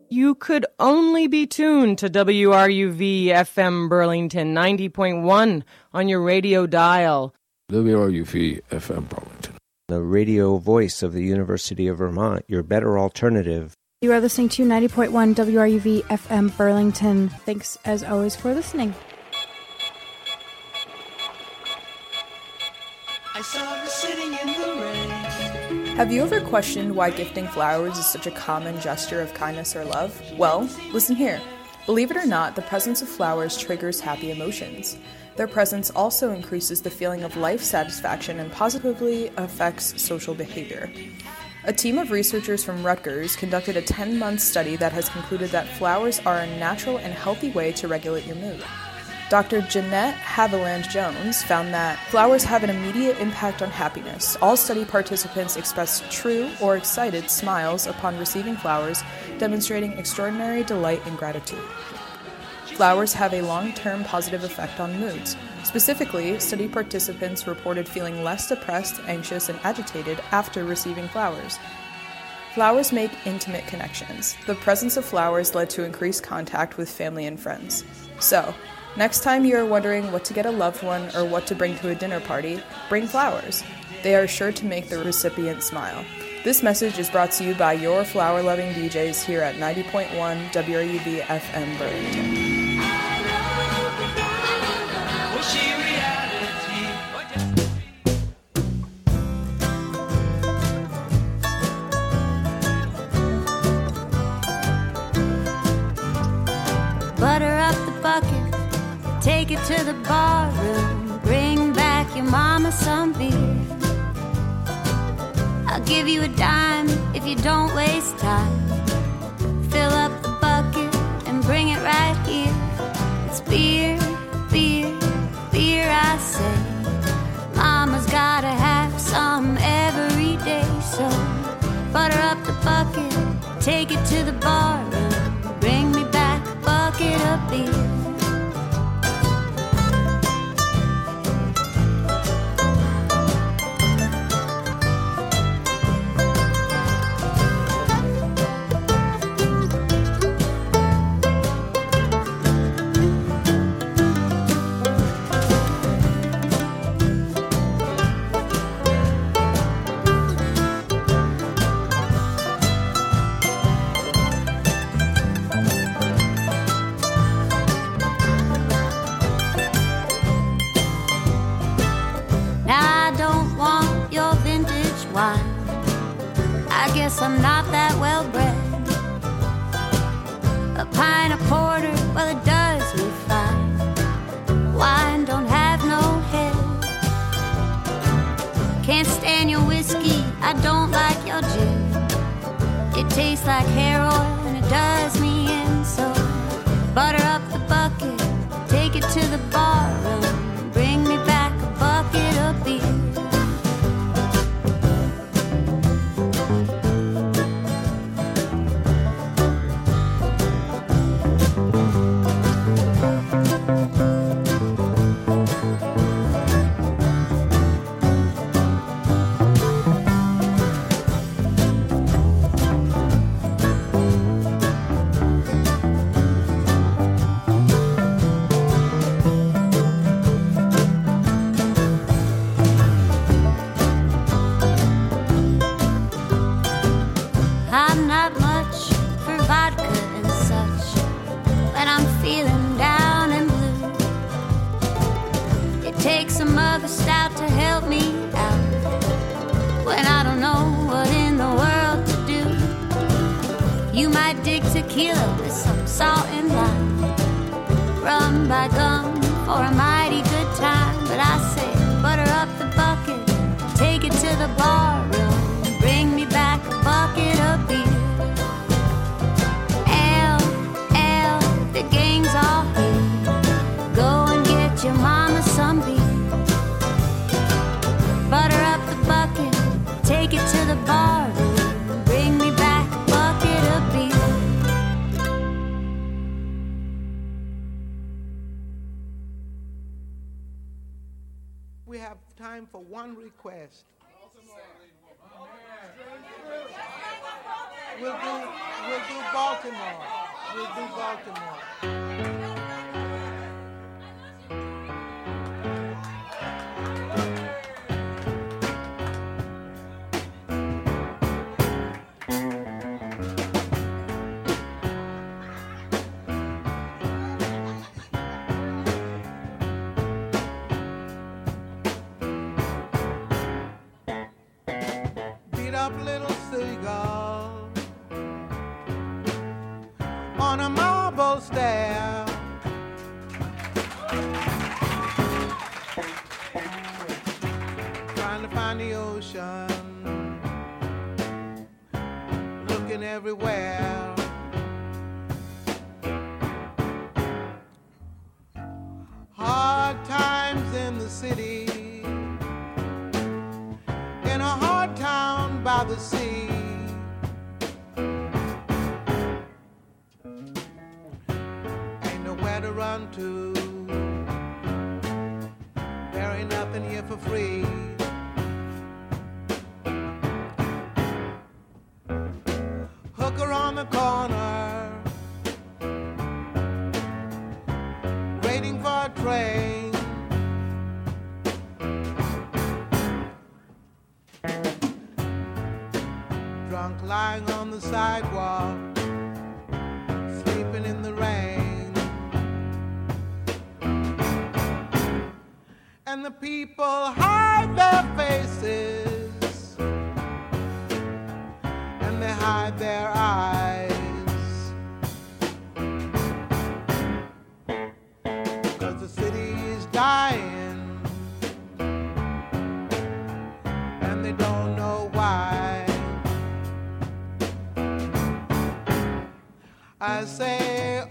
You could only be tuned to WRUV FM Burlington 90.1 on your radio dial. WRUV FM Burlington. The radio voice of the University of Vermont, your better alternative. You are listening to 90.1 WRUV FM Burlington. Thanks, as always, for listening. I saw her sitting in the rain. Have you ever questioned why gifting flowers is such a common gesture of kindness or love? Well, listen here. Believe it or not, the presence of flowers triggers happy emotions. Their presence also increases the feeling of life satisfaction and positively affects social behavior. A team of researchers from Rutgers conducted a 10-month study that has concluded that flowers are a natural and healthy way to regulate your mood. Dr. Jeanette Haviland-Jones found that flowers have an immediate impact on happiness. All study participants expressed true or excited smiles upon receiving flowers, demonstrating extraordinary delight and gratitude. Flowers have a long-term positive effect on moods. Specifically, study participants reported feeling less depressed, anxious, and agitated after receiving flowers. Flowers make intimate connections. The presence of flowers led to increased contact with family and friends. So, next time you are wondering what to get a loved one or what to bring to a dinner party, bring flowers. They are sure to make the recipient smile. This message is brought to you by your flower-loving DJs here at 90.1 WRUV FM Burlington. Butter up the bucket, take it to the bar room, bring back your mama some beer. I'll give you a dime if you don't waste time. Fill up the bucket and bring it right here. It's beer, beer, beer, I say. Mama's gotta have some every day. So butter up the bucket, take it to the bar room, bring me back a bucket of beer. I'm not that well bred. A pint of porter, well, it does me fine. Wine don't have no head. Can't stand your whiskey, I don't like your gin. It tastes like hair oil and it does me in. So butter up the bucket, take it to the bar room, bring me back a bucket of beer. Tequila with some salt and lime, rum by gum for a mighty good time. But I say, butter up the bucket, take it to the bar room, bring me back a bucket of beer. Ale, the gang's all here, go and get your mama some beer. Butter up the bucket, take it to the bar room, bring me back a bucket of beer. We have time for one request. We'll We'll do Baltimore. We'll do Baltimore. Beat up little seagull on a marble stair. Trying to find the ocean, looking everywhere. Hard times in the city, in a hard town by the sea. Ain't nowhere to run to, there ain't nothing here for free. Hooker on the corner, waiting for a train. Drunk lying on the sidewalk, sleeping in the rain. And the people hide their faces, and they hide their eyes, 'cause the city is dying, and they don't know why. I say,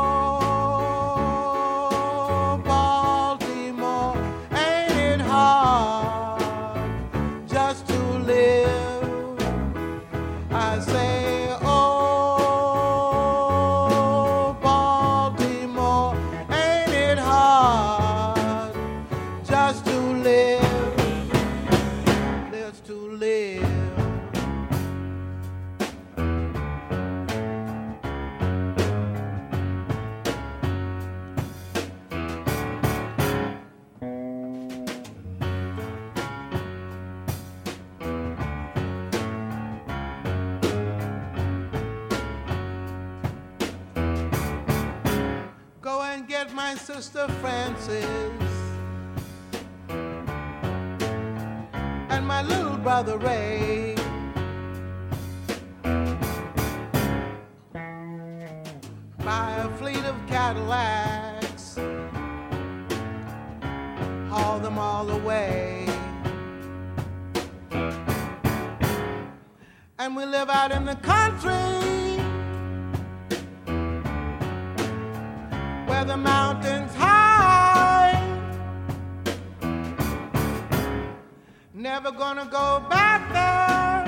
oh, Baltimore, ain't it hard just to live? I say, oh, Baltimore, ain't it hard just to live? Just to live. Go and get my sister Frances and my little brother Ray. Buy a fleet of Cadillacs, haul them all away, and we live out in the country where the mountains high. Never gonna go back there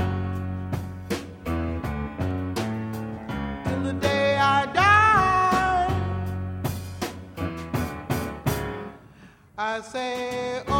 till the day I die. I say,